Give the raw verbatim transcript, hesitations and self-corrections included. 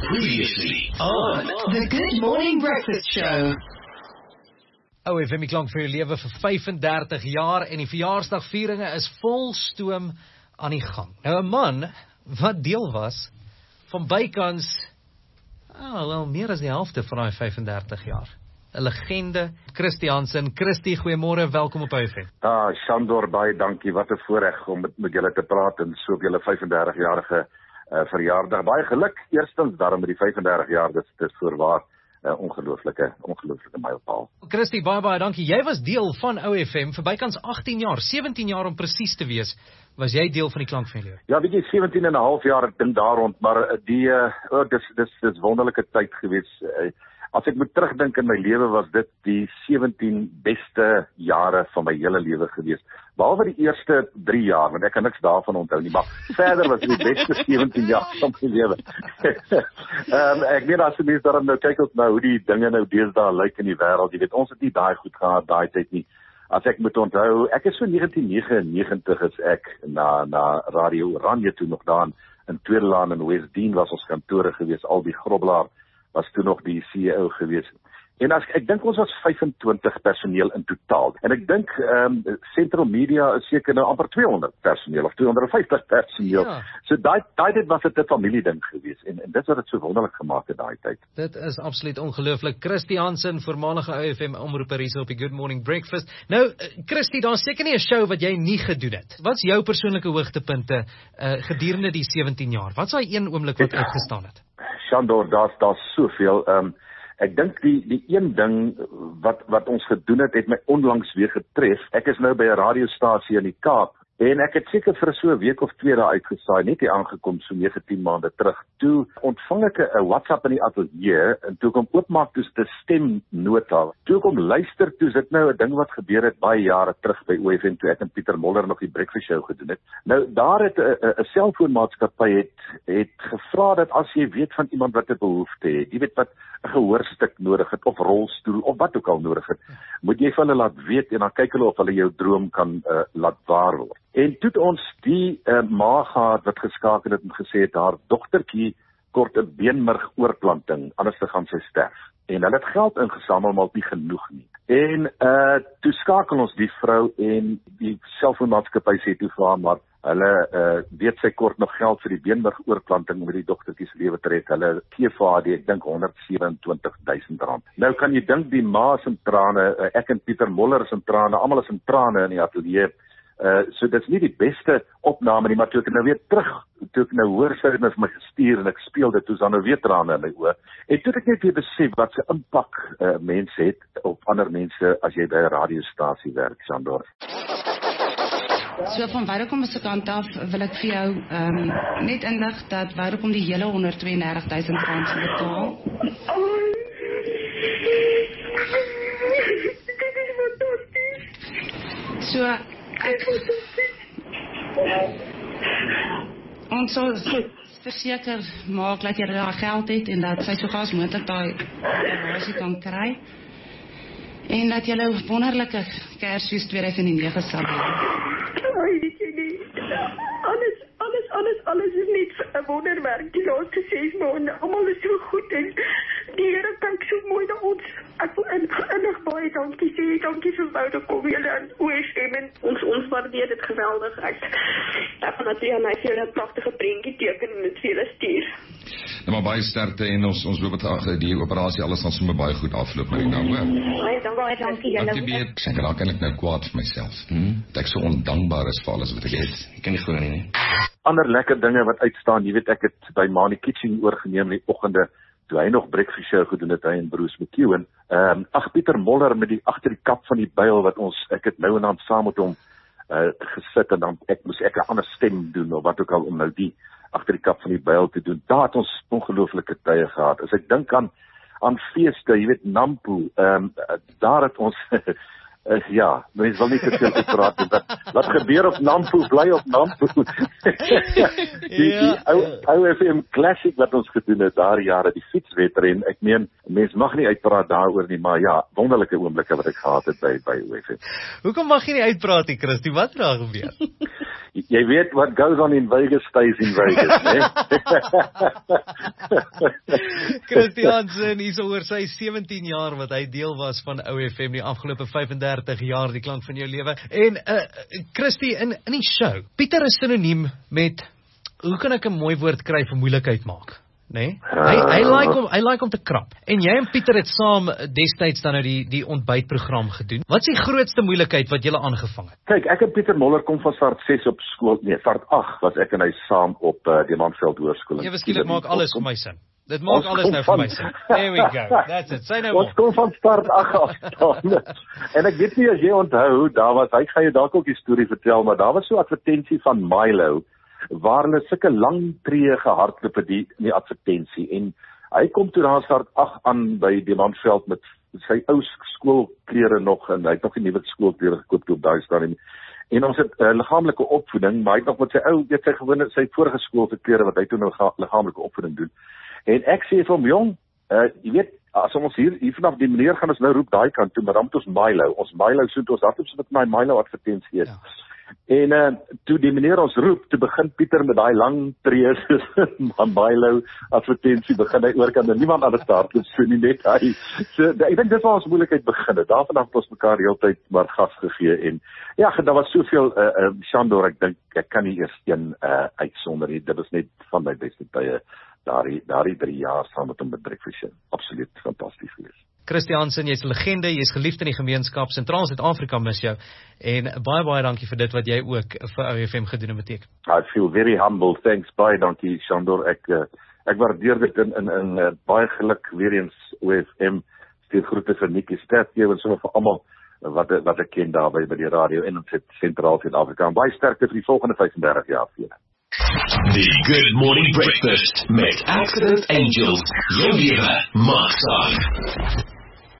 Previously on the Good Morning Breakfast Show. O F M die klank vir jou lewe vir vyfendertig jaar en die verjaarsdagvieringe is vol stoom aan die gang. Nou 'n man wat deel was van bykans oh, wel meer as die helfte van daai vyfendertig jaar. 'n Legende, Christy Hansen. Christy, goeiemôre, welkom op O F M. Ah, Shandor, baie dankie. Wat 'n voorreg om met, met julle te praat en so op julle vyfendertig-jarige uh, verjaardag. Baie geluk, eerstens daarom met die vyfendertig jaar, dit is voorwaar 'n uh, ongelooflike, ongelooflike mylpaal. Christy, baie baie dankie. Jy was deel van O F M vir bykans agttien jaar, sewentien jaar om presies te wees, was jy deel van die klank van jou lewe? Ja, weet jy, sewentien en 'n half jaar, ek dink daar rond, maar die, uh, oh, dis, dis, dis wonderlike tyd gewees. Uh, As ek moet terugdink in my lewe, was dit die sewentien beste jare van my hele lewe gewees. Behalwe die eerste drie jaar, want ek kan niks daarvan onthou nie, maar verder was dit die beste sewentien jaar van my lewe. um, ek weet as die mense daarom nou kyk ook nou hoe die dinge nou deesdae lyk in die wêreld, jy weet, ons het nie daai goed gehad daai tyd nie. As ek moet onthou, ek is so negentien negenennegentig is ek na na Radio Oranje toe nog daar in, in Tweedelaan in Westdene was ons kantore gewees, al die Grobbelaar was toe nog die C E O gewees. En as, ek dink ons was vyfentwintig personeel in totaal. En ek dink um, Central Media is seker nou amper tweehonderd personeel of tweehonderdvyftig personeel. Ja. So daai daai dit was dit 'n familieding gewees en en dit wat dit so wonderlik gemaak het daai tyd. Dit is absoluut ongelooflik. Christy Hansen, voormalige O F M omroeper hier op die Good Morning Breakfast. Nou Christy, daar's seker nie 'n show wat jy nie gedoen het. Wat's jou persoonlike hoogtepunte uh, gedurende die sewentien jaar? Wat's daai een oomblik wat uitgestaan het? Shandor, daar's daar's soveel. Um, ek dink die die een ding wat wat ons gedoen het, het my onlangs weer getref. Ek is nou by 'n radiostasie in die Kaap en ek het seker vir so 'n week of twee daar uitgesaai, net hier aangekom so negentien maande terug. Toe ontvang ek 'n WhatsApp in die ateljee en toe ek hom oopmaak, toe is dit 'n stemnota. Toe ek hom luister, toe is dit nou 'n ding wat gebeur het baie jare terug by O F M toe ek en Pieter Moller nog die Breakfast Show gedoen het. Nou daar het 'n 'n selfoonmaatskappy het het gevra dat as jy weet van iemand wat 'n behoefte het, jy weet wat 'n gehoorstuk nodig het of rolstoel of wat ook al nodig het, moet jy vir hulle laat weet en dan kyk hulle of hulle jou droom kan uh, laat waar word. En toe het ons die uh, ma gehad wat geskakel het en gesê het haar dogtertjie kort 'n beenmerg oorplanting, anders te gaan sy sterf. En hulle het geld ingesamel, maar nie genoeg nie. En uh, toe skakel ons die vrou en die selfoonmaatskappy sê toe vir haar, maar hulle uh, weet sy kort nog geld vir die beenmerg oorplanting om die dogtertjie se lewe te red. Hulle gee vir haar die, ek dink honderd sewe-en-twintig duisend rand. Nou kan jy dink die ma se trane, uh, ek en Pieter Moller se trane, almal is in trane in die ateljee. Uh, so dit is nie die beste opname nie, maar toe ek nou weer terug, toe ek nou hoor sy het my vir my gestuur en ek speel dit, toe is dan nou weer trane in my oë. En toe ek net weer besef wat se impak uh, mense het op ander mense as jy by 'n radiostasie werk, Sandor. So van Vodacom se kant af wil ek vir jou um, net inlig dat Vodacom die hele honderd twee en dertig duisend rand betaal. So ek ons sal verseker maak dat jy daai geld het en dat sy so gou as moontlik daai operasie kan kry en dat jy 'n wonderlike Kersfees tweeduisend nege sal hê. Ai, weet jy nie, alles, alles, alles, alles is net 'n wonderwerk. Die laaste ses maande, almal is so goed en die Here kyk so mooi na ons. Ek wil innig baie dankie sê, dankie vir Vodacom, julle aan O F M en ons, ons waardeer dit geweldig. Ek ek gaan natuurlijk aan my vir julle 'n pragtige prentjie teken en dit vir julle stuur. Nou maar baie sterkte en ons ons hoop dat die operasie alles gaan sommer baie goed afloop met die nou, hoor. Baie dankie, dankie julle. Ek sê raak ek nou kwaad vir myself. Hmm? Dat ek so ondankbaar is vir alles wat ek het. Ek kan nie glo nie, nie. Ander lekker dinge wat uitstaan, jy weet ek het by Manny Kitching oorgeneem in die oggende toe hy nog Breakfast Show gedoen het, hy en Bruce McEwen. Ehm um, ag Pieter Moller met die agter die kap van die byl wat ons ek het nou en dan saam met hom uh, gesit en dan ek moes ek 'n ander stem doen of wat ook al om nou die agter die kap van die byl te doen. Daar het ons ongelooflike tye gehad. As ek dink aan aan feeste, jy weet Nampo, ehm um, daar het ons Uh, ja, mens wil nie te veel te praat nie. Wat, wat gebeur op Nampo, bly op Nampo. die ja, die ou, ou F M Classic wat ons gedoen het daar jare, die fietswedren. Ek meen, mens mag nie uitpraat daaroor nie, maar ja, wonderlike oomblikke wat ek gehad het by, by O F M. Hoekom mag jy nie uitpraat nie, Christy? Wat het daar gebeur? jy weet what goes on in Vegas stays in Vegas, né? Christiansen hier so oor sy sewentien jaar wat hy deel was van O F M die afgelope vyf en dertig jaar, die klank van jou lewe. En uh, Christie, in, in die show, Pieter is synoniem met, hoe kan ek 'n mooi woord kry vir moeilikheid maak? Nee? Hy hy like om hy like om te krap. En jy en Pieter het saam destyds dan nou die die ontbytprogram gedoen. Wat is die grootste moeilikheid wat julle aangevang het? Kyk, ek en Pieter Moller kom van Start ses op skool, nee, Start agt was ek en hy saam op uh, die Mansveld Hoërskool. Ja, beskiklik maak alles vir my sin. Dit maak alles nou vir my sin. There we go. That's it. Say no more. Ons kom van Start agt af. En ek weet nie as jy onthou, daar was, hy gaan jou dalk ook die storie vertel, maar daar was so 'n advertensie van Milo waar hulle sulke lang tree gehardloop het die in die advertensie en hy kom toe daar Start agt aan by die Mansveld met sy ou skoolklere nog en hy het nog nie nuwe skoolklere gekoop toe op daai stadium. En ons het uh, liggaamlike opvoeding, maar hy het nog met sy ou, weet sy gewone sy vorige skool se klere wat hy toe nou liggaamlike opvoeding doen. En ek sê vir hom, jong, uh, jy weet, as ons hier, hier vanaf die meneer gaan ons nou roep daai kant toe, maar dan moet ons Milo, ons Milo soet ons hardloop so met my Milo advertensie is. Ja. En uh, toe die meneer ons roep, toe begin Pieter met daai lang tree van Milo advertensie, begin hy oorkant en niemand anders hardloop so nie, net hy. So, ek dink dit waar ons moeilikheid begin het, daarvan af het ons mekaar die hele tyd maar gas gegee en ja, daar was soveel, uh, uh, Shandor, ek dink, ek kan nie eers een uh, uitsonder nie, dit is net van my beste tye, daardie daardie drie jaar saam met hom met Breakfast. Absoluut fantasties geweest. Christiansen, jy's 'n legende, jy's geliefd in die gemeenskap, Sentraal Suid-Afrika mis jou en baie baie dankie vir dit wat jy ook vir O F M gedoen het beteken. I feel very humble. Thanks baie dankie Shandor. Ek uh, ek waardeer dit in in in uh, baie geluk weer eens O F M. Stuur groete vir Nikki Sterkte en sommer vir almal wat wat ek ken daar by by die radio en in Sentraal Suid-Afrika. Baie sterkte vir die volgende vyf en dertig jaar vir julle. The Good Morning Breakfast met Accident Angels. Jou lewe maak saak.